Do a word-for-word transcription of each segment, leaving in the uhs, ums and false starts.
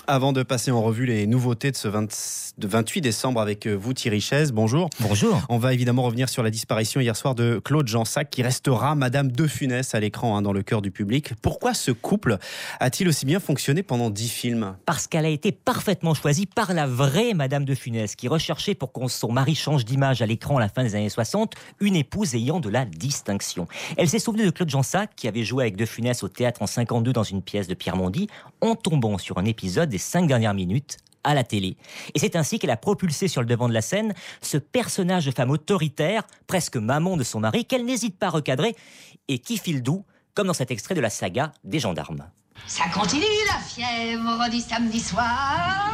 Avant de passer en revue les nouveautés de ce vingt, de vingt-huit décembre avec vous, Thierry Chaise, bonjour. Bonjour. On va évidemment revenir sur la disparition hier soir de Claude Jansac, qui restera Madame de Funès à l'écran, hein, dans le cœur du public. Pourquoi ce couple a-t-il aussi bien fonctionné pendant dix films ? Parce qu'elle a été parfaitement choisie par la vraie Madame de Funès, qui recherchait pour que son mari change d'image à l'écran à la fin des années soixante, une épouse ayant de la distinction. Elle s'est souvenue de Claude Jansac, qui avait joué avec de Funès au théâtre en cinquante-deux dans une pièce de Pierre Mondy, en tombant sur un épisode des cinq dernières minutes à la télé. Et c'est ainsi qu'elle a propulsé sur le devant de la scène ce personnage de femme autoritaire, presque maman de son mari, qu'elle n'hésite pas à recadrer et qui file doux, comme dans cet extrait de la saga des gendarmes. Ça continue la fièvre du samedi soir.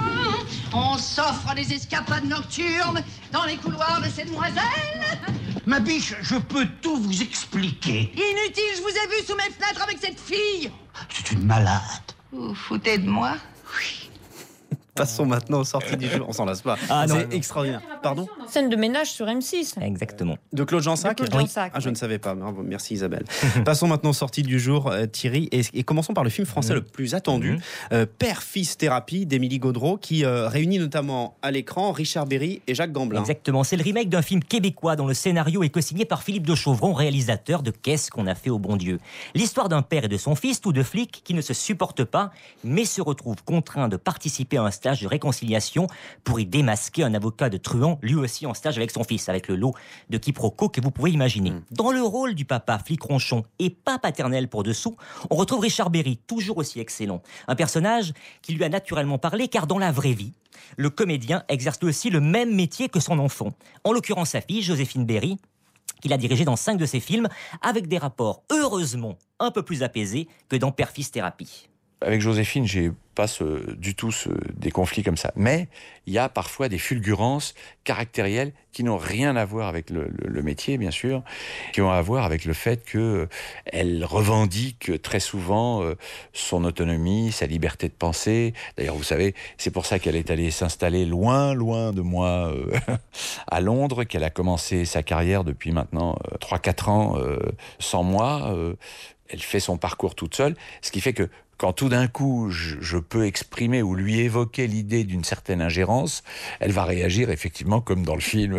On s'offre des escapades nocturnes dans les couloirs de ces demoiselles. Ma biche, je peux tout vous expliquer. Inutile, je vous ai vu sous mes fenêtres avec cette fille. C'est une malade. Vous vous foutez de moi ? Oui. Passons maintenant aux sorties du jour. On s'en lasse pas. Ah, non, c'est non. extraordinaire. Pardon ? Scène de ménage sur M six. Exactement. De Claude Jansac ? De Claude Jansac, Ah, je oui. ne savais pas. Bravo, merci Isabelle. Passons maintenant aux sorties du jour, euh, Thierry, et, et commençons par le film français Mmh. le plus attendu, Mmh. euh, Père-Fils Thérapie d'Émilie Gaudreau, qui euh, réunit notamment à l'écran Richard Berry et Jacques Gamblin. Exactement, c'est le remake d'un film québécois dont le scénario est co-signé par Philippe de Chauvron, réalisateur de Qu'est-ce qu'on a fait au bon Dieu. L'histoire d'un père et de son fils, tous deux flics, qui ne se supportent pas, mais se retrouvent contraints de participer à un stage de réconciliation pour y démasquer un avocat de truand, lui aussi en stage avec son fils, avec le lot de quiproquos que vous pouvez imaginer. Mmh. Dans le rôle du papa, flic ronchon et pas paternel pour dessous, on retrouve Richard Berry, toujours aussi excellent. Un personnage qui lui a naturellement parlé, car dans la vraie vie, le comédien exerce lui aussi le même métier que son enfant. En l'occurrence, sa fille, Joséphine Berry, qu'il a dirigé dans cinq de ses films, avec des rapports, heureusement, un peu plus apaisés que dans Père-Fils Thérapie. Avec Joséphine, j'ai pas ce, du tout ce, des conflits comme ça. Mais il y a parfois des fulgurances caractérielles qui n'ont rien à voir avec le, le, le métier, bien sûr, qui ont à voir avec le fait qu'elle revendique très souvent euh, son autonomie, sa liberté de penser. D'ailleurs, vous savez, c'est pour ça qu'elle est allée s'installer loin, loin de moi euh, à Londres, qu'elle a commencé sa carrière depuis maintenant euh, trois quatre ans euh, sans moi. Euh, elle fait son parcours toute seule, ce qui fait que quand tout d'un coup, je, je peux exprimer ou lui évoquer l'idée d'une certaine ingérence, elle va réagir effectivement comme dans le film,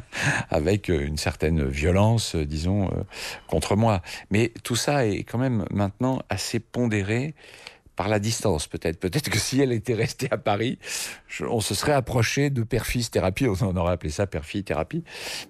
avec une certaine violence, disons, euh, contre moi. Mais tout ça est quand même maintenant assez pondéré par la distance, peut-être. Peut-être que si elle était restée à Paris, je, on se serait approché de Père-Fils Thérapie, on aurait appelé ça Père-Fille Thérapie.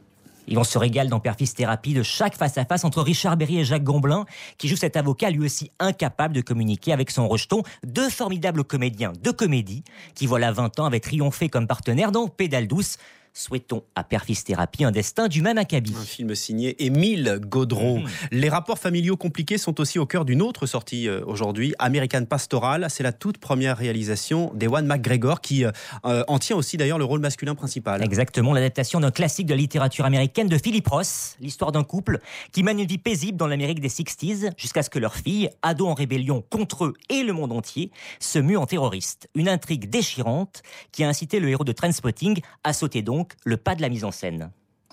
Et on se régale dans Père-Fils Thérapie de chaque face-à-face entre Richard Berry et Jacques Gamblin, qui joue cet avocat lui aussi incapable de communiquer avec son rejeton. Deux formidables comédiens de comédie qui, voilà vingt ans, avaient triomphé comme partenaires dans Pédale douce. Souhaitons à Père-Fils Thérapie un destin du même acabit. Un film signé Émile Gaudreau. Mmh. Les rapports familiaux compliqués sont aussi au cœur d'une autre sortie euh, aujourd'hui, American Pastoral. C'est la toute première réalisation d'Ewan McGregor qui euh, en tient aussi d'ailleurs le rôle masculin principal. Exactement, l'adaptation d'un classique de la littérature américaine de Philip Roth, l'histoire d'un couple qui mène une vie paisible dans l'Amérique des sixties jusqu'à ce que leur fille, ado en rébellion contre eux et le monde entier, se mue en terroriste. Une intrigue déchirante qui a incité le héros de Trainspotting à sauter donc le pas de la mise en scène.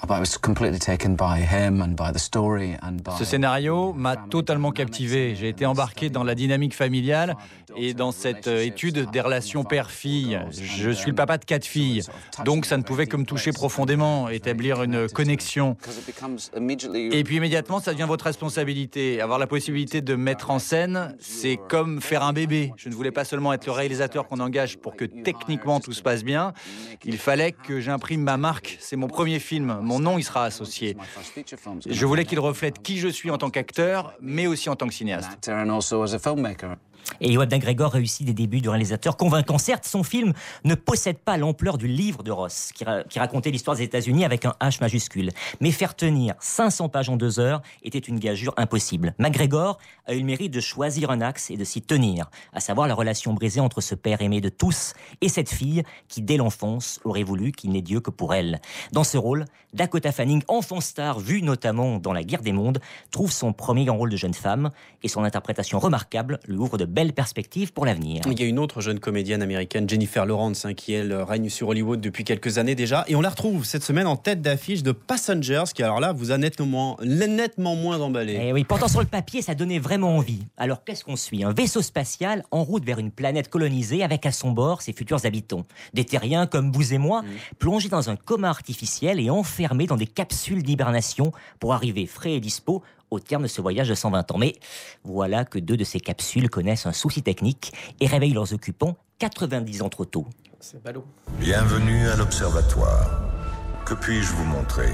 Ce scénario m'a totalement captivé. J'ai été embarqué dans la dynamique familiale et dans cette étude des relations père-fille. Je suis le papa de quatre filles, donc ça ne pouvait que me toucher profondément, établir une connexion. Et puis immédiatement, ça devient votre responsabilité. Avoir la possibilité de mettre en scène, c'est comme faire un bébé. Je ne voulais pas seulement être le réalisateur qu'on engage pour que techniquement tout se passe bien. Il fallait que j'imprime ma marque. C'est mon premier film. Mon nom y sera associé. Je voulais qu'il reflète qui je suis en tant qu'acteur, mais aussi en tant que cinéaste. Et Ewan McGregor réussit des débuts du réalisateur convaincant. Certes, son film ne possède pas l'ampleur du livre de Ross, qui, ra- qui racontait l'histoire des États-Unis avec un H majuscule. Mais faire tenir cinq cents pages en deux heures était une gageure impossible. McGregor a eu le mérite de choisir un axe et de s'y tenir, à savoir la relation brisée entre ce père aimé de tous et cette fille qui, dès l'enfance, aurait voulu qu'il n'ait Dieu que pour elle. Dans ce rôle, Dakota Fanning, enfant star, vue notamment dans La Guerre des Mondes, trouve son premier grand rôle de jeune femme et son interprétation remarquable lui ouvre de belles belles perspectives pour l'avenir. Il y a une autre jeune comédienne américaine, Jennifer Lawrence, hein, qui elle règne sur Hollywood depuis quelques années déjà, et on la retrouve cette semaine en tête d'affiche de Passengers, qui alors là vous a nettement, nettement moins emballé. Et oui, pourtant sur le papier ça donnait vraiment envie. Alors qu'est-ce qu'on suit? Un vaisseau spatial en route vers une planète colonisée avec à son bord ses futurs habitants. Des terriens comme vous et moi, mmh. plongés dans un coma artificiel et enfermés dans des capsules d'hibernation pour arriver frais et dispo au terme de ce voyage de cent vingt ans. Mais voilà que deux de ces capsules connaissent un souci technique et réveillent leurs occupants quatre-vingt-dix ans trop tôt. C'est ballot. Bienvenue à l'observatoire. Que puis-je vous montrer?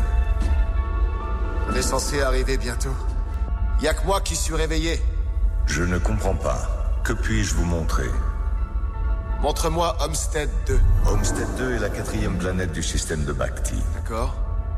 On est censé arriver bientôt. Y a que moi qui suis réveillé. Je ne comprends pas. Que puis-je vous montrer? Montre-moi Homestead deux. Homestead deux est la quatrième planète du système de Bacti. D'accord.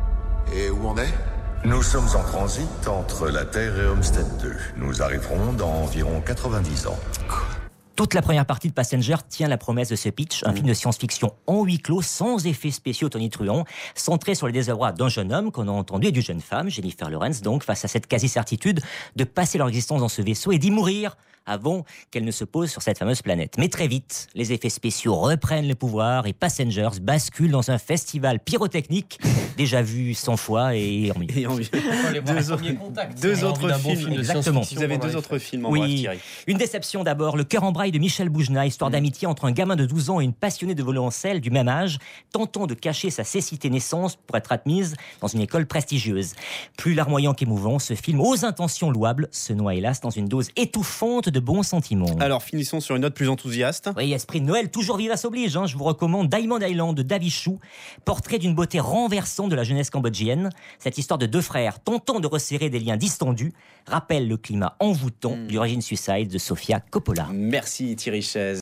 Et où on est? Nous sommes en transit entre la Terre et Homestead deux. Nous arriverons dans environ quatre-vingt-dix ans. Toute la première partie de Passenger tient la promesse de ce pitch, un mmh. film de science-fiction en huis clos, sans effets spéciaux tonitruants, centré sur le désarroi d'un jeune homme qu'on a entendu et d'une jeune femme, Jennifer Lawrence, donc face à cette quasi-certitude de passer leur existence dans ce vaisseau et d'y mourir avant qu'elle ne se pose sur cette fameuse planète. Mais très vite, les effets spéciaux reprennent le pouvoir et Passengers bascule dans un festival pyrotechnique déjà vu cent fois et en mieux. Et en mieux. Deux, autres, deux autres films. Exactement. Vous avez deux autres films en oui. bref, Thierry. Une déception d'abord, Le cœur en braille de Michel Boujna, histoire mmh. d'amitié entre un gamin de douze ans et une passionnée de violoncelle du même âge, tentant de cacher sa cécité naissance pour être admise dans une école prestigieuse. Plus larmoyant qu'émouvant, ce film aux intentions louables se noie hélas dans une dose étouffante de bons sentiments. Alors finissons sur une note plus enthousiaste. Oui, esprit de Noël, toujours vivace oblige. Hein. Je vous recommande Diamond Island de Davy Chou, portrait d'une beauté renversante de la jeunesse cambodgienne. Cette histoire de deux frères tentant de resserrer des liens distendus rappelle le climat envoûtant mmh. du Origin Suicide de Sofia Coppola. Merci Thierry Chaise.